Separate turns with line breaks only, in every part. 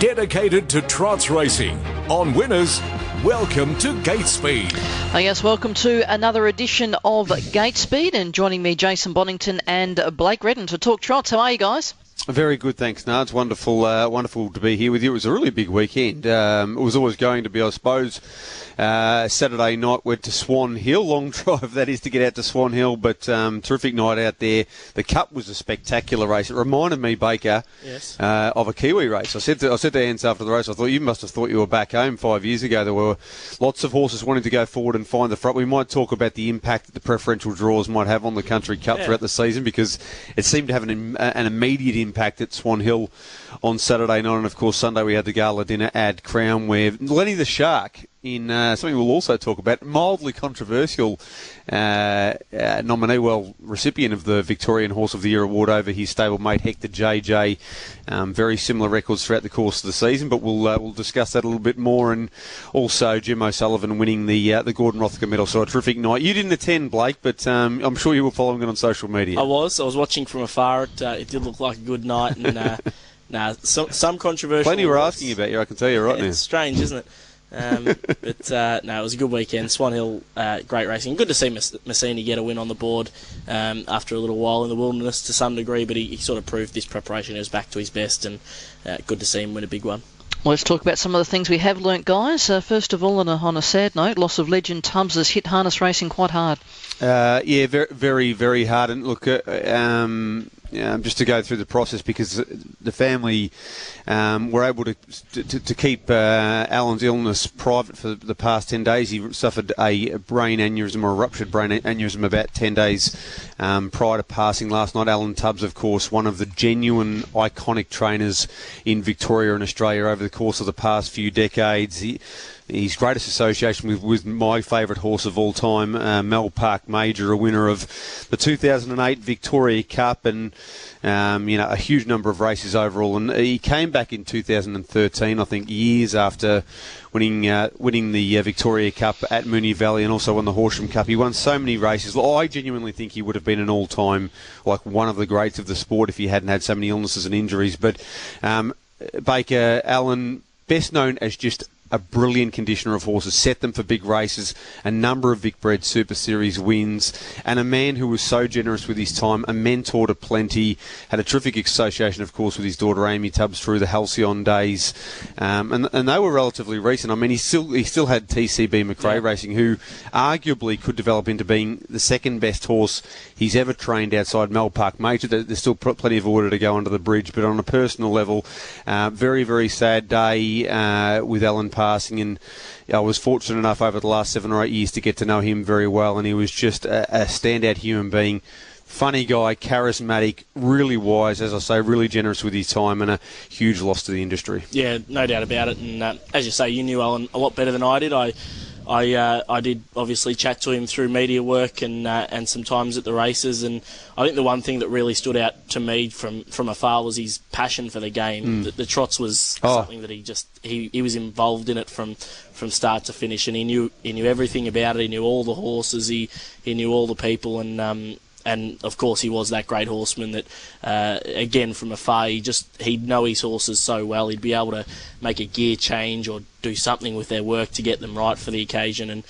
dedicated to trots racing. On Winners, welcome to Gate Speed.
Yes, welcome to another edition of Gate Speed, and joining me, Jason Bonington and Blake Redden to talk trots. How are you guys?
Very good, thanks, Nards. Wonderful to be here with you. It was a really big weekend. It was always going to be, I suppose. Saturday night went to Swan Hill, long drive that is to get out to Swan Hill, but terrific night out there. The Cup was a spectacular race. It reminded me, Baker, of a Kiwi race. I said to Hans after the race, I thought you must have thought you were back home 5 years ago. There were lots of horses wanting to go forward and find the front. We might talk about the impact that the preferential draws might have on the Country Cup throughout the season, because it seemed to have an immediate impact at Swan Hill on Saturday night, and of course Sunday we had the gala dinner at Crown, where Lenny the Shark, in something we'll also talk about, mildly controversial recipient of the Victorian Horse of the Year award over his stablemate Hector JJ. Very similar records throughout the course of the season, but we'll discuss that a little bit more. And also Jim O'Sullivan winning the Gordon Rothko medal. So a terrific night. You didn't attend, Blake, but I'm sure you were following it on social media.
I was watching from afar. It did look like a good night, and some controversial.
Plenty were asking about you, I can tell you right now.
It's strange, isn't it? It was a good weekend. Swan Hill, great racing. Good to see Massini get a win on the board after a little while in the wilderness to some degree, but he sort of proved this preparation. He was back to his best, and good to see him win a big one.
Well, let's talk about some of the things we have learnt, guys. First of all, on a sad note, loss of legend Tubbs has hit harness racing quite hard.
Very, very, very hard. And look, just to go through the process, because the family were able to keep Alan's illness private for the past 10 days. He suffered a brain aneurysm, or a ruptured brain aneurysm, about 10 days prior to passing last night. Alan Tubbs, of course, one of the genuine iconic trainers in Victoria and Australia over the course of the past few decades. His greatest association with my favourite horse of all time, Mel Park Major, a winner of the 2008 Victoria Cup, and a huge number of races overall. And he came back in 2013, I think, years after winning the Victoria Cup at Moonee Valley, and also won the Horsham Cup. He won so many races. I genuinely think he would have been an all-time, one of the greats of the sport if he hadn't had so many illnesses and injuries. But Baker, Alan, best known as just a brilliant conditioner of horses, set them for big races, a number of Vicbred Super Series wins, and a man who was so generous with his time, a mentor to plenty, had a terrific association, of course, with his daughter Amy Tubbs through the Halcyon days, and they were relatively recent. I mean, he still had TCB McRae Racing, who arguably could develop into being the second best horse he's ever trained outside Mel Park Major. There's still plenty of water to go under the bridge, but on a personal level, very, very sad day with Alan passing, and I was fortunate enough over the last 7 or 8 years to get to know him very well, and he was just a standout human being. Funny guy, charismatic, really wise, as I say, really generous with his time, and a huge loss to the industry. Yeah,
no doubt about it. And as you say, you knew Alan a lot better than I did. I did obviously chat to him through media work and sometimes at the races, and I think the one thing that really stood out to me from afar was his passion for the game. The trots was something that he was involved in it from start to finish, and he knew everything about it. He knew all the horses, he knew all the people, and of course he was that great horseman that again from afar he'd know his horses so well. He'd be able to make a gear change or do something with their work to get them right for the occasion, and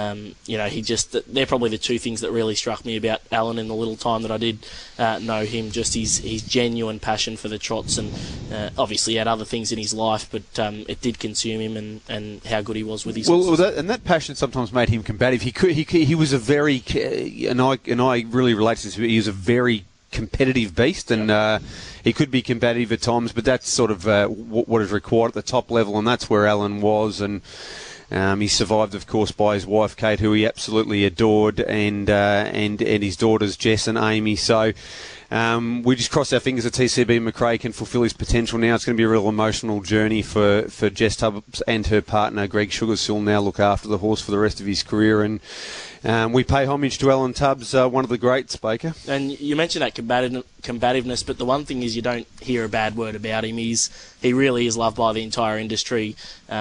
they're probably the two things that really struck me about Alan in the little time that I did know him. Just his genuine passion for the trots, and obviously he had other things in his life, but it did consume him, and how good he was with his horses.
That passion sometimes made him combative. He was a very, and I really relate to this, he was a very competitive beast, and he could be combative at times, but that's sort of what is required at the top level, and that's where Alan was. And he's survived, of course, by his wife Kate, who he absolutely adored, and his daughters Jess and Amy. So we just cross our fingers that TCB McRae can fulfil his potential now. It's going to be a real emotional journey for Jess Tubbs and her partner Greg Sugarsill now look after the horse for the rest of his career, and we pay homage to Alan Tubbs, one of the greats, Baker. And
you mentioned that combativeness, but the one thing is you don't hear a bad word about him. He really is loved by the entire industry.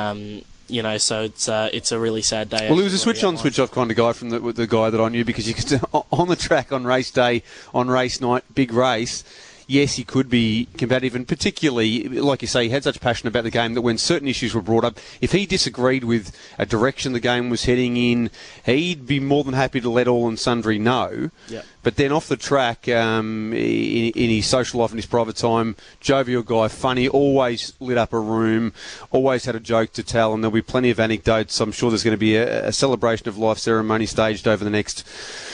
So it's a really sad day.
Well, he was a switch-on, switch-off kind of guy from the guy that I knew, because you could on the track on race day, on race night, big race, yes, he could be competitive, and particularly, like you say, he had such passion about the game that when certain issues were brought up, if he disagreed with a direction the game was heading in, he'd be more than happy to let all and sundry know.
Yep.
But then off the track, in his social life and his private time, jovial guy, funny, always lit up a room, always had a joke to tell, and there'll be plenty of anecdotes. I'm sure there's going to be a celebration of life ceremony staged over the next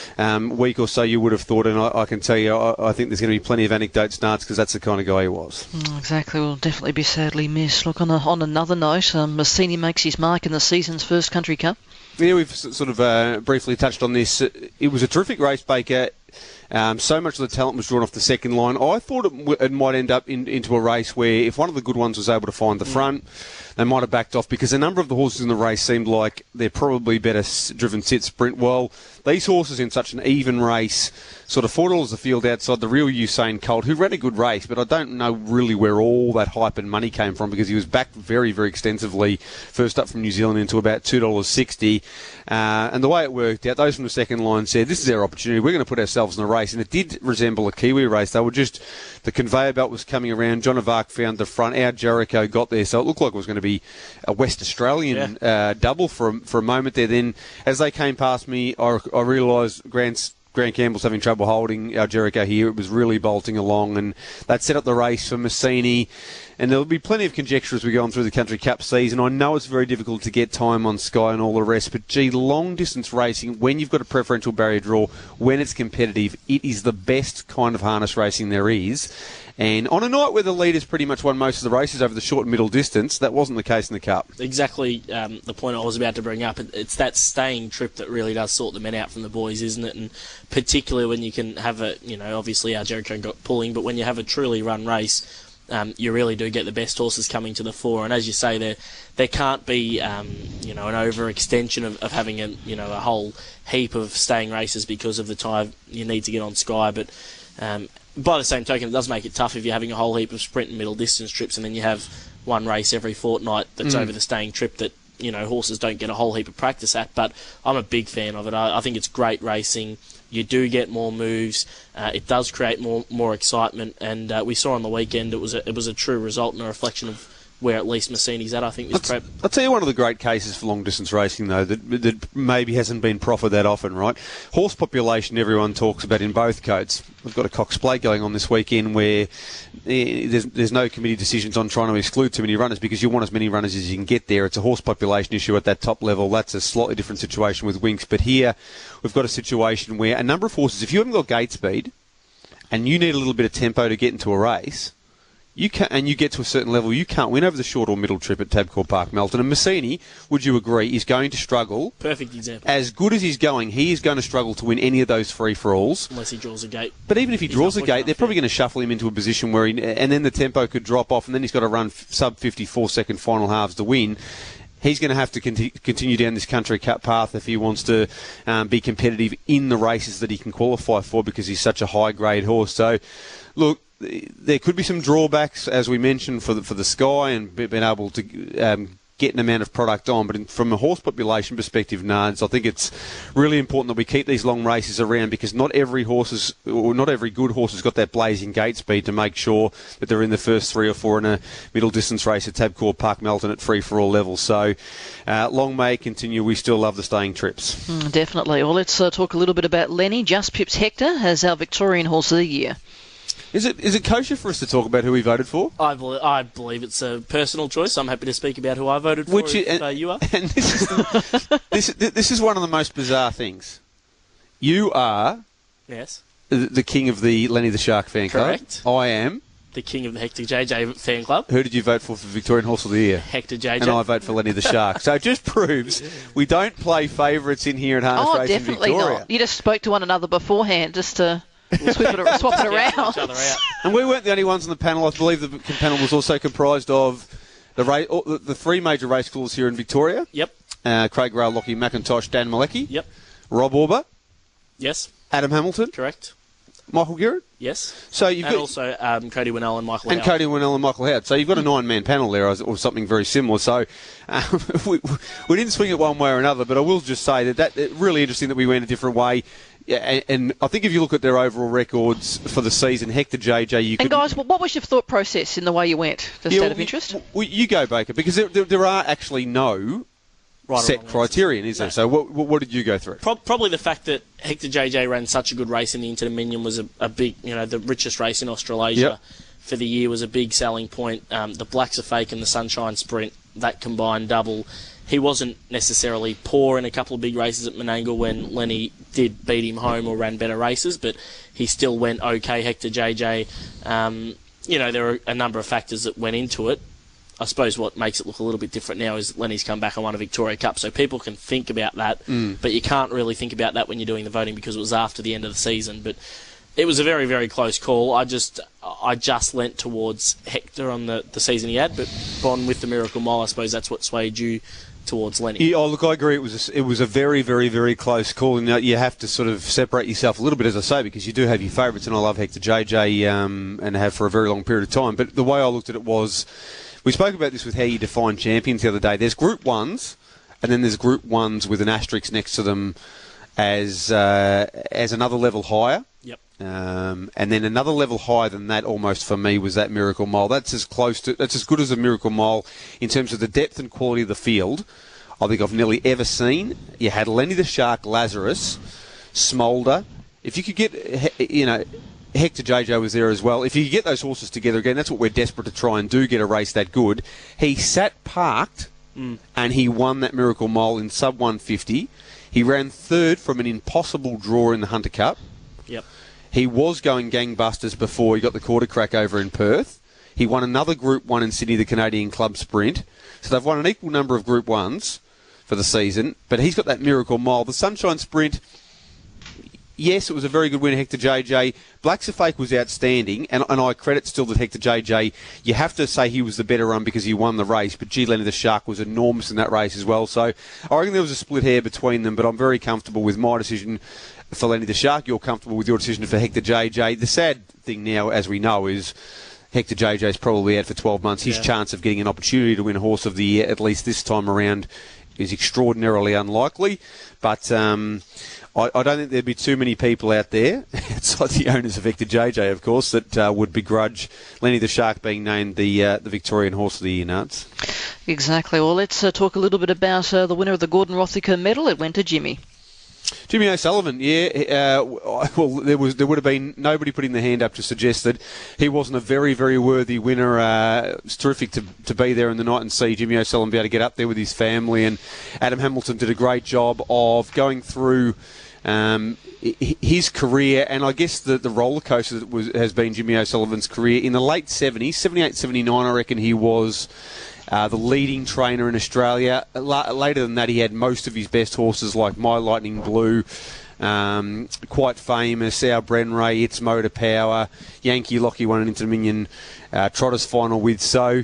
week or so, you would have thought, and I can tell you, I think there's going to be plenty of anecdotes, Nards, because that's the kind of guy he was.
Exactly, will definitely be sadly missed. Look, on another note, Massini makes his mark in the season's first Country Cup.
Yeah, we've sort of briefly touched on this. It was a terrific race, Baker. So much of the talent was drawn off the second line. I thought it might end up into a race where if one of the good ones was able to find the front, they might have backed off, because a number of the horses in the race seemed like they're probably better driven sit sprint. Well, these horses in such an even race, sort of $4 a field outside the real Usain Colt, who ran a good race, but I don't know really where all that hype and money came from, because he was backed very, very extensively first up from New Zealand into about $2.60. And the way it worked out, those from the second line said, this is our opportunity, we're going to put ourselves in a race. And it did resemble a Kiwi race. They were just, the conveyor belt was coming around, John of Arc found the front, our Jericho got there, so it looked like it was going to be a West Australian double for a moment there. Then as they came past me, I realised Grant Campbell's having trouble holding our Jericho here. It was really bolting along, and that set up the race for Massini. And there'll be plenty of conjecture as we go on through the Country Cup season. I know it's very difficult to get time on Sky and all the rest, but gee, long-distance racing, when you've got a preferential barrier draw, when it's competitive, it is the best kind of harness racing there is. And on a night where the leaders pretty much won most of the races over the short and middle distance, that wasn't the case in the Cup.
Exactly the point I was about to bring up. It's that staying trip that really does sort the men out from the boys, isn't it? And particularly when you can have obviously our Jericho got pulling, but when you have a truly run race, you really do get the best horses coming to the fore. And as you say, there can't be an overextension of having a whole heap of staying races because of the time you need to get on Sky. But by the same token, it does make it tough if you're having a whole heap of sprint and middle distance trips, and then you have one race every fortnight that's over the staying trip that horses don't get a whole heap of practice at. But I'm a big fan of it. I think it's great racing. You do get more moves. It does create more excitement, and we saw on the weekend it was a true result and a reflection of where at least Massini's at, I think, this prep.
I'll tell you one of the great cases for long-distance racing, though, that maybe hasn't been proffered that often, right? Horse population everyone talks about in both codes. We've got a Cox Plate going on this weekend where there's no committee decisions on trying to exclude too many runners because you want as many runners as you can get there. It's a horse population issue at that top level. That's a slightly different situation with Winx. But here we've got a situation where a number of horses, if you haven't got gate speed and you need a little bit of tempo to get into a race, you get to a certain level, you can't win over the short or middle trip at Tabcorp Park Melton. And Massini, would you agree, is going to struggle.
Perfect example.
As good as he's going, he is going to struggle to win any of those free-for-alls.
Unless he draws a gate.
But even if he draws a gate, they're probably going to shuffle him into a position where and then the tempo could drop off, and then he's got to run sub-54-second final halves to win. He's going to have to continue down this Country Cup path if he wants to be competitive in the races that he can qualify for, because he's such a high-grade horse. So, look, there could be some drawbacks, as we mentioned, for the Sky and being able to get an amount of product on. But from a horse population perspective, Nards, I think it's really important that we keep these long races around, because not every good horse has got that blazing gate speed to make sure that they're in the first 3 or 4 in a middle distance race at Tabcorp Park Melton at free-for-all levels. So long may it continue. We still love the staying trips.
Definitely. Well, let's talk a little bit about Lenny. Just Pips Hector as our Victorian Horse of the Year.
Is it kosher for us to talk about who we voted for?
I believe it's a personal choice. I'm happy to speak about who I voted for. You are.
And this is one of the most bizarre things. You are the king of the Lenny the Shark fan club.
Correct.
I am
the king of the Hector JJ fan club.
Who did you vote for Victorian Horse of the Year?
Hector JJ.
And I vote for Lenny the Shark. So it just proves we don't play favourites in here at Harness Racing Victoria.
Definitely not. You just spoke to one another beforehand just to swap it around.
And we weren't the only ones on the panel. I believe the panel was also comprised of the 3 major race callers here in Victoria.
Yep.
Craig Rail, Lockie McIntosh, Dan Malecki.
Yep.
Rob Auber.
Yes.
Adam Hamilton.
Correct.
Michael Garrett.
Yes.
So you've got
also Cody Winnell and Michael Howard.
And Cody Winnell and Michael Howard. So you've got a 9-man panel there, or something very similar. So we didn't swing it one way or another, but I will just say that it's really interesting that we went a different way. Yeah, and I think if you look at their overall records for the season, Hector JJ, you could...
And guys, what was your thought process in the way you went? Just out of interest?
Well, you go, Baker, because there are actually no set criterion, is there? No. So what did you go through?
Probably the fact that Hector JJ ran such a good race in the Inter-Dominion was a big, the richest race in Australasia for the year was a big selling point. The Blacks Are Fake and the Sunshine Sprint, that combined double. He wasn't necessarily poor in a couple of big races at Menangle when Lenny did beat him home or ran better races, but he still went okay, Hector JJ. There are a number of factors that went into it. I suppose what makes it look a little bit different now is Lenny's come back and won a Victoria Cup, so people can think about that, but you can't really think about that when you're doing the voting because it was after the end of the season. But it was a very, very close call. I just leant towards Hector on the season he had, but Bon with the Miracle Mile, I suppose that's what swayed you towards Lenny.
Yeah, look, I agree. It was a very, very, very close call, and you have to sort of separate yourself a little bit, as I say, because you do have your favourites, and I love Hector JJ and have for a very long period of time. But the way I looked at it was, we spoke about this with how you define champions the other day. There's Group 1s, and then there's Group 1s with an asterisk next to them as another level higher.
Yep.
And then another level higher than that, almost for me, was that Miracle Mile. That's as good as a Miracle Mile in terms of the depth and quality of the field I think I've nearly ever seen. You had Lenny the Shark, Lazarus, Smolder. If you could get, Hector JJ was there as well. If you could get those horses together again, that's what we're desperate to try and do, get a race that good. He sat parked and he won that Miracle Mile in sub 150. He ran third from an impossible draw in the Hunter Cup.
Yep.
He was going gangbusters before he got the quarter crack over in Perth. He won another Group 1 in Sydney, the Canadian Club Sprint. So they've won an equal number of Group 1s for the season, but he's got that Miracle Mile. The Sunshine Sprint, yes, it was a very good win, Hector JJ. Blacks Are Fake was outstanding, and I credit still that Hector JJ, you have to say he was the better run because he won the race, but Lenny the Shark was enormous in that race as well. So I reckon there was a split hair between them, but I'm very comfortable with my decision for Lenny the Shark. You're comfortable with your decision for Hector JJ. The sad thing now, as we know, is Hector JJ is probably out for 12 months. His chance of getting an opportunity to win a Horse of the Year, at least this time around, is extraordinarily unlikely. But I don't think there'd be too many people out there, outside the owners of Hector JJ, of course, that would begrudge Lenny the Shark being named the Victorian Horse of the Year, Nuts.
Exactly. Well, let's talk a little bit about the winner of the Gordon Rothicker medal. It went to Jimmy.
Jimmy O'Sullivan, well, there would have been nobody putting their hand up to suggest that he wasn't a very, very worthy winner. It's terrific to be there in the night and see Jimmy O'Sullivan be able to get up there with his family, and Adam Hamilton did a great job of going through his career, and I guess the roller coaster that has been Jimmy O'Sullivan's career. In the late 70s, 78, 79, I reckon he was the leading trainer in Australia. Later than that, he had most of his best horses like My Lightning Blue, quite famous, Our Brenray, It's Motor Power, Yankee Lockie won an Inter-Dominion Trotters final with. So,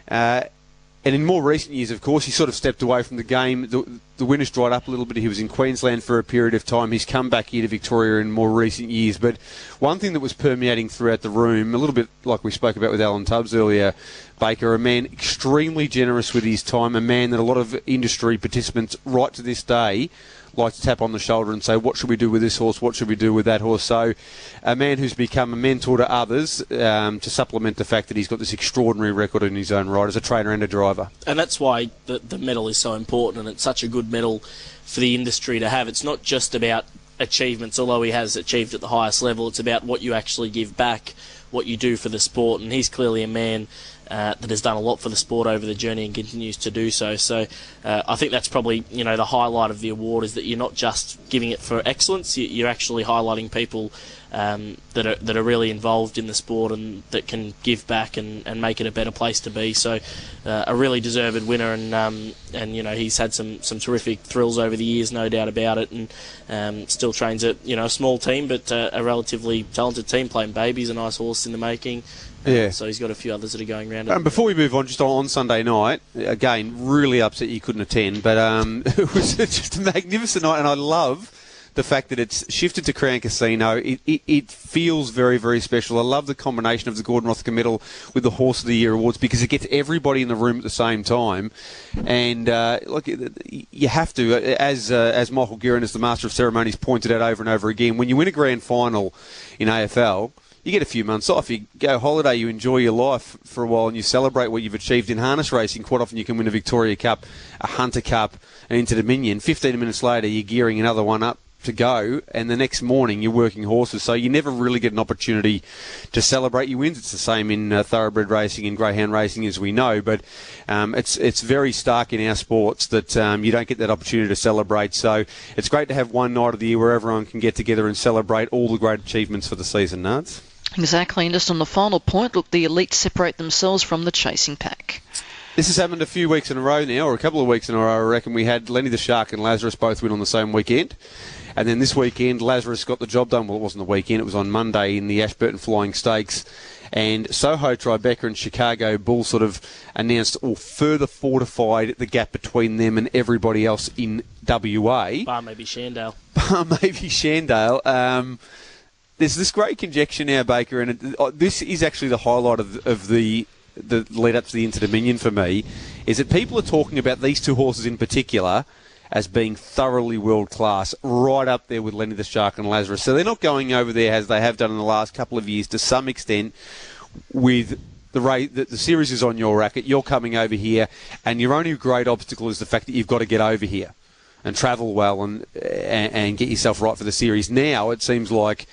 and in more recent years, of course, he sort of stepped away from the game. The winners dried up a little bit. He was in Queensland for a period of time. He's come back here to Victoria in more recent years. But one thing that was permeating throughout the room, a little bit like we spoke about with Alan Tubbs earlier, Baker, a man extremely generous with his time, a man that a lot of industry participants right to this day like to tap on the shoulder and say, what should we do with this horse, what should we do with that horse? So a man who's become a mentor to others to supplement the fact that he's got this extraordinary record in his own right as a trainer and a driver. And
that's why the medal is so important, and it's such a good medal for the industry to have. It's not just about achievements, although he has achieved at the highest level. It's about what you actually give back, what you do for the sport, and he's clearly a man that has done a lot for the sport over the journey and continues to do so. So I think that's probably the highlight of the award, is that you're not just giving it for excellence, you're actually highlighting people that are really involved in the sport and that can give back and make it a better place to be. So a really deserved winner, and he's had some terrific thrills over the years, no doubt about it, and still trains at a small team, but a relatively talented team, playing Baby's a nice horse in the making.
Yeah.
So he's got a few others that are going around.
And before we move on, just on Sunday night, again, really upset you couldn't attend, but it was just a magnificent night, and I love the fact that it's shifted to Crown Casino, it feels very, very special. I love the combination of the Gordon Rothko Medal with the Horse of the Year awards because it gets everybody in the room at the same time. And look, you have to, as Michael Guerin, as the Master of Ceremonies, pointed out over and over again, when you win a grand final in AFL, you get a few months off, you go holiday, you enjoy your life for a while, and you celebrate what you've achieved in harness racing. Quite often you can win a Victoria Cup, a Hunter Cup, an Inter Dominion. 15 minutes later, you're gearing another one up to go, and the next morning you're working horses. So you never really get an opportunity to celebrate your wins. It's the same in thoroughbred racing and greyhound racing, as we know, but it's very stark in our sports that you don't get that opportunity to celebrate. So it's great to have one night of the year where everyone can get together and celebrate all the great achievements for the season, Nards.
Exactly, and just on the final point, look, the elite separate themselves from the chasing pack.
This has happened a few weeks in a row now, or a couple of weeks in a row, I reckon. We had Lenny the Shark and Lazarus both win on the same weekend. And then this weekend, Lazarus got the job done. Well, it wasn't the weekend, it was on Monday in the Ashburton Flying Stakes. And Soho, Tribeca and Chicago Bull sort of announced or further fortified the gap between them and everybody else in WA.
Bar maybe Shandale.
There's this great conjecture now, Baker, and this is actually the highlight of the lead up to the Inter Dominion for me, is that people are talking about these two horses in particular as being thoroughly world class, right up there with Lenny the Shark and Lazarus. So they're not going over there as they have done in the last couple of years to some extent with the series is on your racket, you're coming over here, and your only great obstacle is the fact that you've got to get over here and travel well and get yourself right for the series. Now it seems like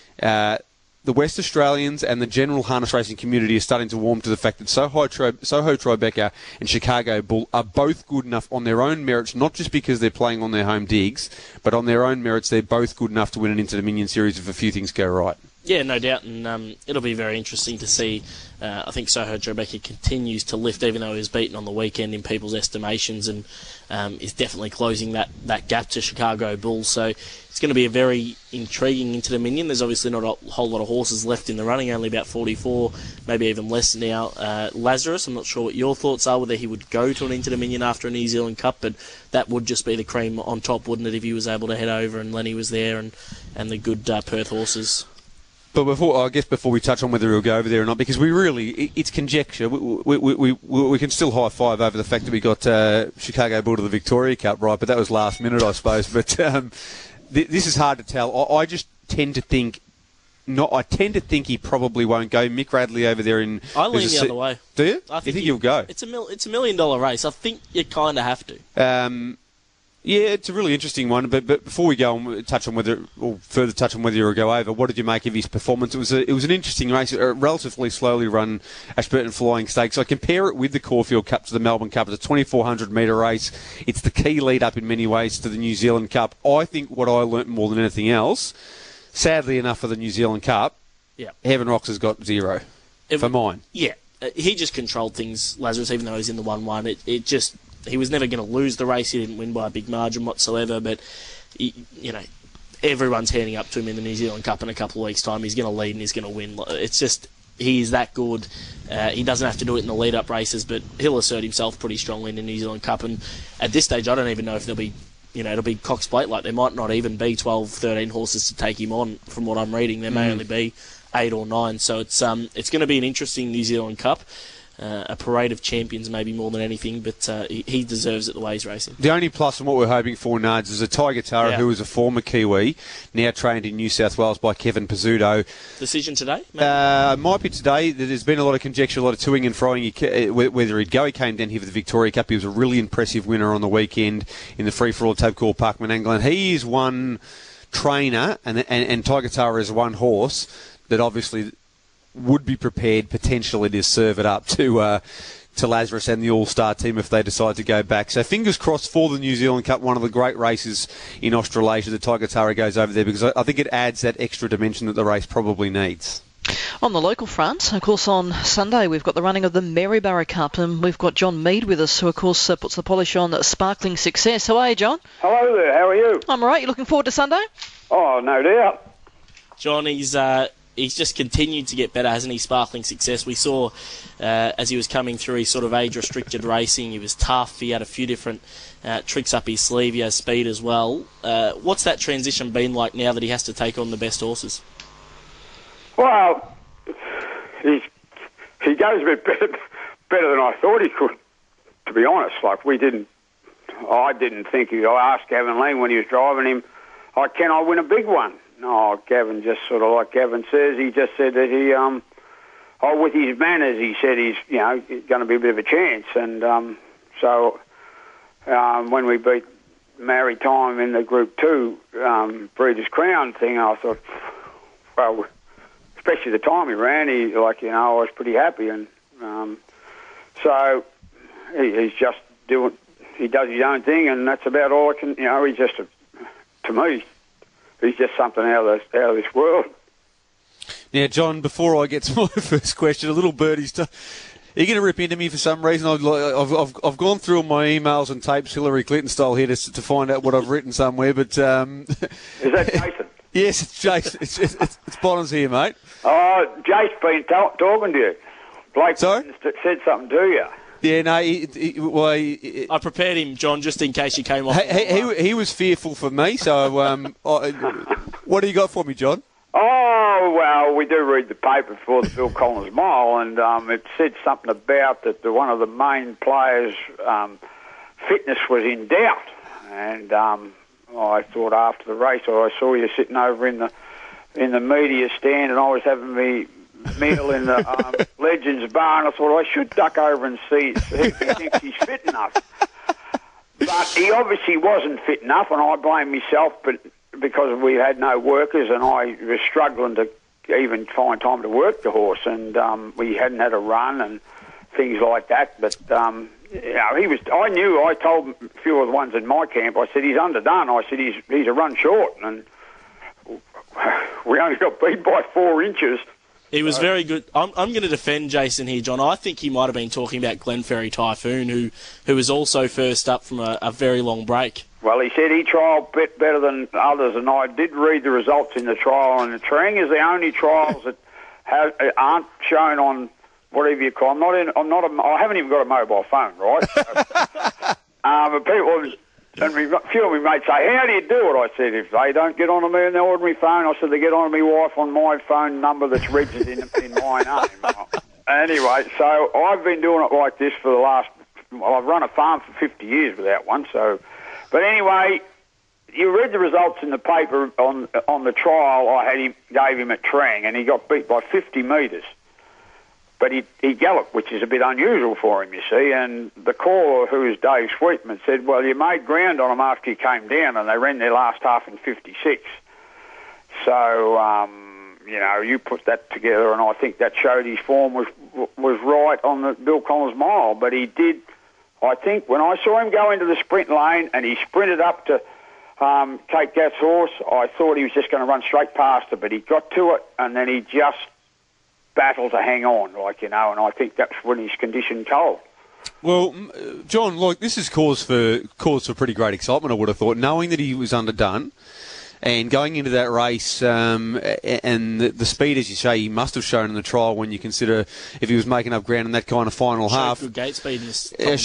the West Australians and the general harness racing community are starting to warm to the fact that Soho, Tribeca and Chicago Bull are both good enough on their own merits, not just because they're playing on their home digs, but on their own merits they're both good enough to win an Inter Dominion series if a few things go right.
Yeah, no doubt, and it'll be very interesting to see. I think Soho Tribeca continues to lift, even though he was beaten on the weekend in people's estimations, and is definitely closing that gap to Chicago Bulls. So it's going to be a very intriguing Inter Dominion. There's obviously not a whole lot of horses left in the running, only about 44, maybe even less now. Lazarus, I'm not sure what your thoughts are, whether he would go to an Inter Dominion after a New Zealand Cup, but that would just be the cream on top, wouldn't it, if he was able to head over and Lenny was there and the good Perth horses.
But before we touch on whether he'll go over there or not, because it's conjecture. We can still high five over the fact that we got Chicago Bull to the Victoria Cup, right? But that was last minute, I suppose. But this is hard to tell. I just tend to think. I tend to think he probably won't go. Mick Radley over there in.
I lean the other way.
Do you?
I think
he'll go?
It's a $1 million race. I think you kind of have to.
Yeah, it's a really interesting one. But before we go on, touch on whether he'll go over, what did you make of his performance? It was an interesting race, a relatively slowly run Ashburton Flying Stakes. I compare it with the Caulfield Cup to the Melbourne Cup. It's a 2,400 metre race. It's the key lead up in many ways to the New Zealand Cup. I think what I learnt more than anything else, sadly enough for the New Zealand Cup, Heaven Rocks has got 0 for mine. Yeah,
he just controlled things, Lazarus, even though he was in the 1-1. He was never going to lose the race. He didn't win by a big margin whatsoever, but everyone's handing up to him in the New Zealand Cup in a couple of weeks' time. He's going to lead and he's going to win. It's just, he is that good. He doesn't have to do it in the lead-up races, but he'll assert himself pretty strongly in the New Zealand Cup. And at this stage, I don't even know if there'll be, it'll be Cox Plate. Like, there might not even be 12, 13 horses to take him on, from what I'm reading. There may only be 8 or 9. So it's going to be an interesting New Zealand Cup. A parade of champions, maybe more than anything, but he deserves it the way he's racing.
The only plus and what we're hoping for, Nards, is a Tiger Tara, who is a former Kiwi, now trained in New South Wales by Kevin Pizzuto.
Decision today?
Might be today. There's been a lot of conjecture, a lot of toing and froing whether he'd go. He came down here for the Victoria Cup. He was a really impressive winner on the weekend in the free-for-all at Tabcorp Park, Menangle. He is one trainer, and Tiger Tara is one horse that obviously would be prepared potentially to serve it up to Lazarus and the All-Star team if they decide to go back. So fingers crossed for the New Zealand Cup, one of the great races in Australasia. The Tiger Tara goes over there because I think it adds that extra dimension that the race probably needs.
On the local front, of course, on Sunday we've got the running of the Maryborough Cup, and we've got John Mead with us, who of course puts the polish on sparkling success. How are you, John?
Hello there, how are you?
I'm all right. You looking forward to Sunday?
Oh, no doubt.
John, he's he's just continued to get better, hasn't he? Sparkling Success. We saw as he was coming through his sort of age-restricted racing, he was tough. He had a few different tricks up his sleeve. He has speed as well. What's that transition been like now that he has to take on the best horses?
Well, he goes a bit better than I thought he could, to be honest. Like, I didn't think I asked Gavin Lang when he was driving him, can I win a big one? No, Gavin just sort of, like Gavin says, he just said that he, with his manners, he said he's, going to be a bit of a chance. And so when we beat Maritime in the Group 2 Breeders' Crown thing, I thought, well, especially the time he ran, I was pretty happy. And so he's just he does his own thing, and that's about all I can, he's just, to me, he's just something out of this world.
Now, John, before I get to my first question, a little birdie stuff. Are you going to rip into me for some reason? I've gone through all my emails and tapes, Hillary Clinton style here, to find out what I've written somewhere. But
is that Jason?
Yes, it's Jason. It's Bonners here, mate.
Oh, Jake's been talking to you. Blake said something to you.
Yeah, no.
I prepared him, John, just in case you came off.
He was fearful for me. So, what do you got for me, John?
Oh, well, we do read the paper for the Bill Collins Mile, and it said something about that one of the main players' fitness was in doubt. And I thought after the race, I saw you sitting over in the media stand, and I was having me meal in the Legends bar, and I thought I should duck over and see if he thinks he's fit enough. But he obviously wasn't fit enough, and I blame myself, but because we had no workers, and I was struggling to even find time to work the horse, and we hadn't had a run and things like that. But he was. I told a few of the ones in my camp, I said he's underdone. I said he's a run short, and we only got beat by 4 inches.
He was very good. I'm going to defend Jason here, John. I think he might have been talking about Glenferrie Typhoon, who was also first up from a very long break.
Well, he said he trialled a bit better than others, and I did read the results in the trial. And the Terang is the only trials that aren't shown on whatever you call. I haven't even got a mobile phone, right? But people. And a few of my mates say, how do you do it? I said, if they don't get onto me on the ordinary phone, I said, they get onto my wife on my phone number that's registered in my name. Anyway, so I've been doing it like this for the last, I've run a farm for 50 years without one. So, but anyway, you read the results in the paper on the trial gave him at Terang, and he got beat by 50 metres. But he galloped, which is a bit unusual for him, you see. And the caller, who is Dave Sweetman, said, well, you made ground on him after he came down, and they ran their last half in 56. So, you put that together, and I think that showed his form was right on the Bill Collins Mile. But he did, I think, when I saw him go into the sprint lane and he sprinted up to Kate Gath's horse, I thought he was just going to run straight past her, but he got to it, and then he just battle to hang on, and I think that's when his condition told.
Well, John, this is cause for pretty great excitement, I would have thought, knowing that he was underdone and going into that race, and the speed, as you say, he must have shown in the trial when you consider if he was making up ground in that kind of final half.
Showed good gate speed in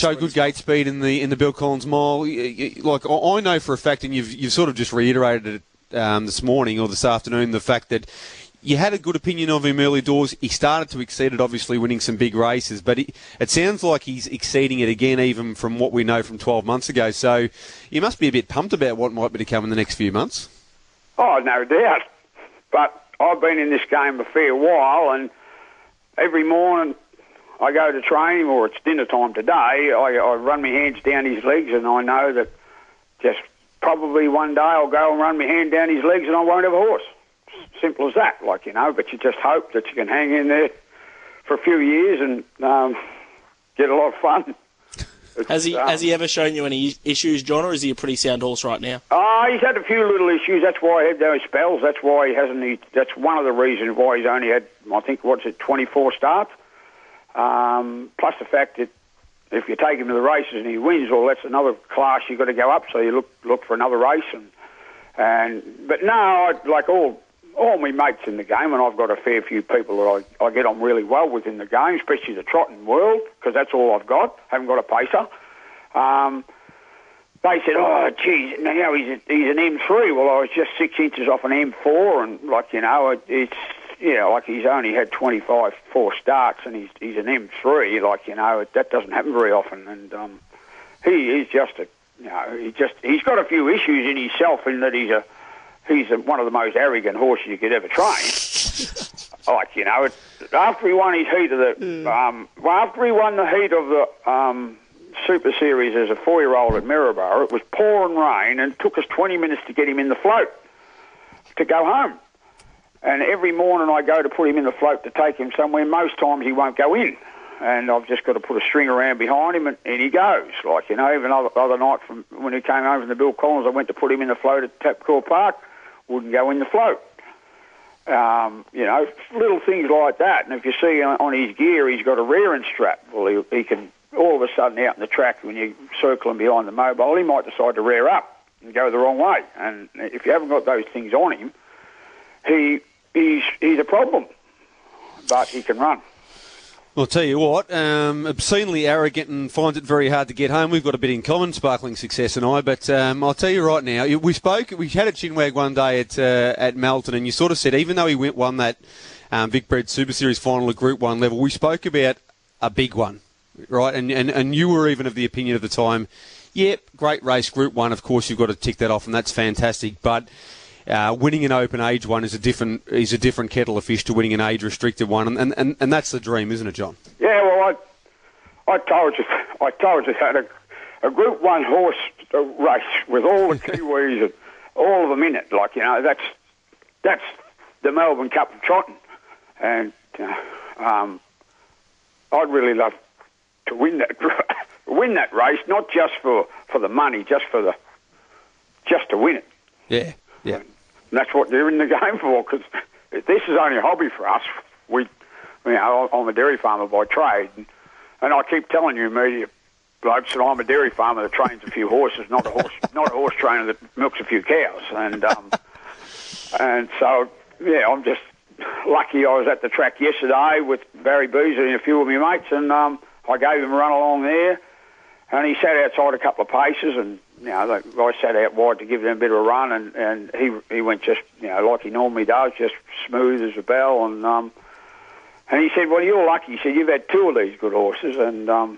the Bill Collins Mile. I know for a fact, and you've sort of just reiterated it this morning or this afternoon, the fact that you had a good opinion of him early doors. He started to exceed it, obviously winning some big races, but it sounds like he's exceeding it again, even from what we know from 12 months ago. So you must be a bit pumped about what might be to come in the next few months.
Oh, no doubt. But I've been in this game a fair while, and every morning I go to train him, or it's dinner time today, I run my hands down his legs, and I know that just probably one day I'll go and run my hand down his legs and I won't have a horse. Simple as that, but you just hope that you can hang in there for a few years and get a lot of fun.
Has he ever shown you any issues, John, or is he a pretty sound horse right now?
He's had a few little issues. That's why he had those spells. That's why he hasn't. That's one of the reasons why he's only had, I think, 24 starts. Plus the fact that if you take him to the races and he wins, well, that's another class you've got to go up. So you look for another race. But no, like all all my mates in the game, and I've got a fair few people that I get on really well with in the game, especially the trotting world, because that's all I've got. Haven't got a pacer. They said, "Oh, geez, he's an M3." Well, I was just 6 inches off an M4, and he's only had 25 starts, and he's an M3. That doesn't happen very often, and he is just he's got a few issues in himself in that he's one of the most arrogant horses you could ever train. After he won his heat of after he won the heat of the Super Series as a 4-year-old at Maryborough, it was pouring rain, and it took us 20 minutes to get him in the float to go home. And every morning I go to put him in the float to take him somewhere. Most times he won't go in, and I've just got to put a string around behind him, and he goes. Even other night when he came home from the Bill Collins, I went to put him in the float at Tapcourt Park, wouldn't go in the float. Little things like that. And if you see on his gear, he's got a rearing strap. Well, he can all of a sudden out in the track when you circle him behind the mobile, he might decide to rear up and go the wrong way. And if you haven't got those things on him, he's a problem. But he can run.
I'll tell you what, obscenely arrogant and finds it very hard to get home. We've got a bit in common, Sparkling Success and I, but I'll tell you right now, we had a chinwag one day at Melton, and you sort of said, even though he won that Vic Bred Super Series final at Group 1 level, we spoke about a big one, right? And you were even of the opinion at the time, yep, great race, Group 1, of course you've got to tick that off, and that's fantastic, but winning an open age one is a different kettle of fish to winning an age restricted one, and that's the dream, isn't it, John? Yeah,
well, I told you that a Group 1 horse race with all the Kiwis and all of them in it, that's the Melbourne Cup of trotting, and I'd really love to win that race, not just for the money, just to win it.
Yeah. Yeah.
And that's what they're in the game for, because this is only a hobby for us. I'm a dairy farmer by trade, and I keep telling you, media blokes, that I'm a dairy farmer that trains a few horses, not a horse trainer that milks a few cows. And so, I'm just lucky. I was at the track yesterday with Barry Beasley and a few of my mates, and I gave him a run along there, and he sat outside a couple of paces, and I sat out wide to give them a bit of a run, and he went just, like he normally does, just smooth as a bell, and he said, "Well, you're lucky." He said, "You've had 2 of these good horses," and I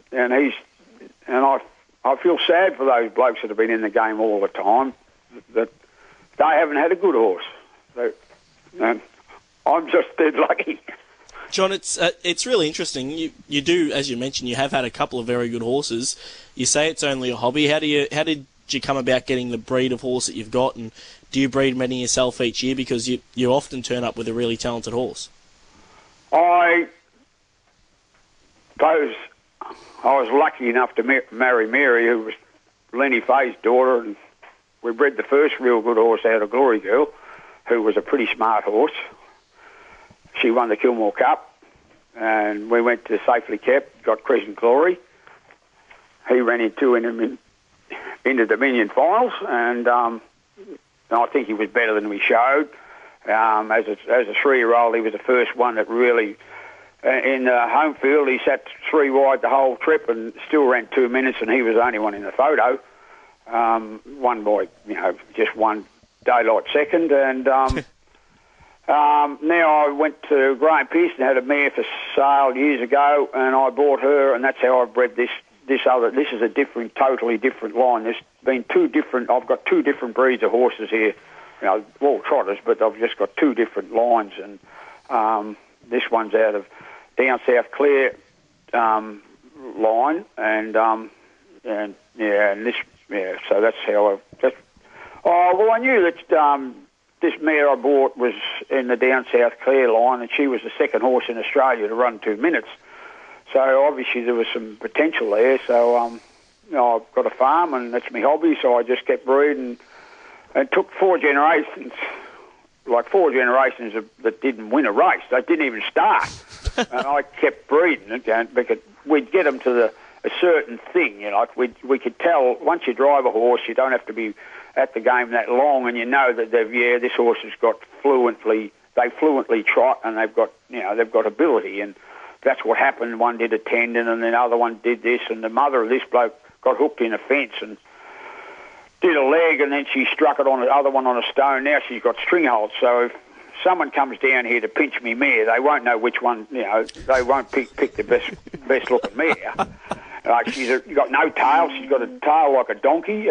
feel sad for those blokes that have been in the game all the time, that they haven't had a good horse. And I'm just dead lucky.
John, it's really interesting. You do, as you mentioned, you have had a couple of very good horses. You say it's only a hobby. How did you come about getting the breed of horse that you've got, and do you breed many yourself each year? Because you often turn up with a really talented horse.
I suppose I was lucky enough to marry Mary, who was Lenny Fay's daughter, and we bred the first real good horse out of Glory Girl, who was a pretty smart horse. She won the Kilmore Cup, and we went to Safely Kept, got Crescent Glory. He ran into Dominion finals, and I think he was better than we showed. As a 3-year-old, he was the first one that really, in the home field, he sat 3 wide the whole trip and still ran 2 minutes, and he was the only one in the photo. Won by, just one daylight second, and now I went to Graham Pearson, had a mare for sale years ago, and I bought her, and that's how I bred this other. This is a totally different line. There's been I've got 2 different breeds of horses here, all trotters, but I've just got 2 different lines, and this one's out of Down South Clare line, so that's how I knew that this mare I bought was in the Down South Clare line, and she was the second horse in Australia to run 2 minutes. So obviously there was some potential there. So I've got a farm, and that's my hobby. So I just kept breeding. It took 4 generations, that didn't win a race. They didn't even start, and I kept breeding again because we'd get them to a certain thing. We could tell once you drive a horse, you don't have to be at the game that long, and you know that this horse has got fluently trot, and they've got ability, and that's what happened. One did a tendon, and the other one did this, and the mother of this bloke got hooked in a fence and did a leg, and then she struck it on the other one on a stone. Now she's got string holds, so if someone comes down here to pinch me mare, they won't know which one, they won't pick the best looking mare. She's got no tail. She's got a tail like a donkey,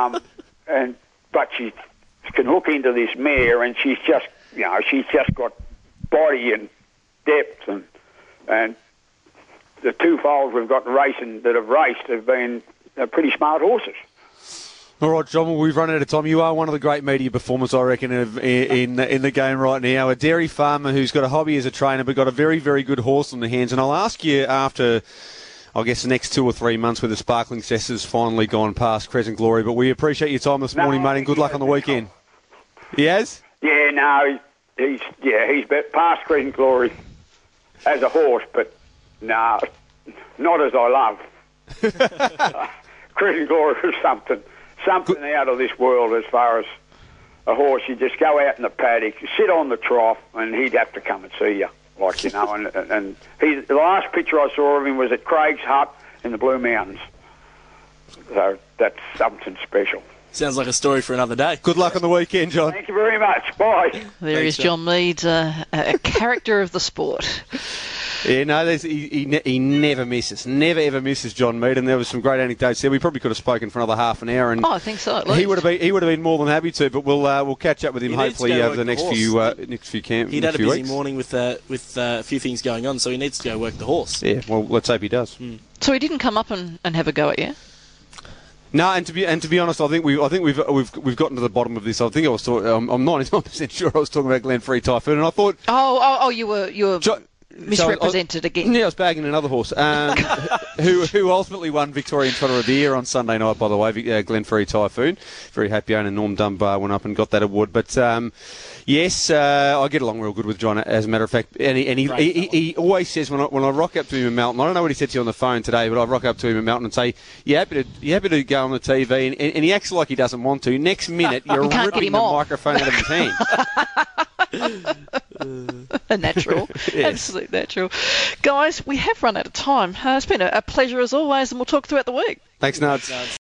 but she can hook into this mare, and she's just got body and depth, and the two foals we've got racing that have raced have been pretty smart horses.
All right, John, well, we've run out of time. You are one of the great media performers, I reckon, in the game right now. A dairy farmer who's got a hobby as a trainer but got a very, very good horse on the hands. And I'll ask you after, I guess, the next 2 or 3 months where the Sparkling Cess has finally gone past Crescent Glory. But we appreciate your time this morning, mate, and good luck on the weekend. He has?
Yeah, no, he's past Crescent Glory as a horse, but no, not as I love. Crescent Glory was something out of this world as far as a horse. You just go out in the paddock, sit on the trough, and he'd have to come and see you, and the last picture I saw of him was at Craig's Hut in the Blue Mountains. So that's something special.
Sounds like a story for another day.
Good luck on the weekend, John.
Thank you very much. Bye.
There is John Mead, a character of the sport.
Yeah, no, he never misses. Never, ever misses, John Mead. And there was some great anecdotes there. We probably could have spoken for another half an hour. And
I think so, at least.
He would have been more than happy to, but we'll catch up with him hopefully over the next few camps.
He'd had a busy morning with a few things going on, so he needs to go work the horse.
Yeah, well, let's hope he does.
So he didn't come up and have a go at you?
No, and to be honest, I think we've gotten to the bottom of this. I think I'm 99% sure I was talking about Glenfrey Typhoon, and I thought,
you were misrepresented again.
Yeah, I was bagging another horse who ultimately won Victorian Trotter of the Year on Sunday night, by the way, Glenfrey Typhoon. Very happy owner Norm Dunbar went up and got that award. But yes, I get along real good with John, as a matter of fact. And he always says, when I rock up to him in Melton, I don't know what he said to you on the phone today, but I rock up to him in Melton and say, you happy to go on the TV? And he acts like he doesn't want to. Next minute, you're ripping the microphone out of his hand.
Natural.
Yes.
Absolute natural. Guys, we have run out of time. It's been a pleasure as always, and we'll talk throughout the week.
Thanks, Nuds.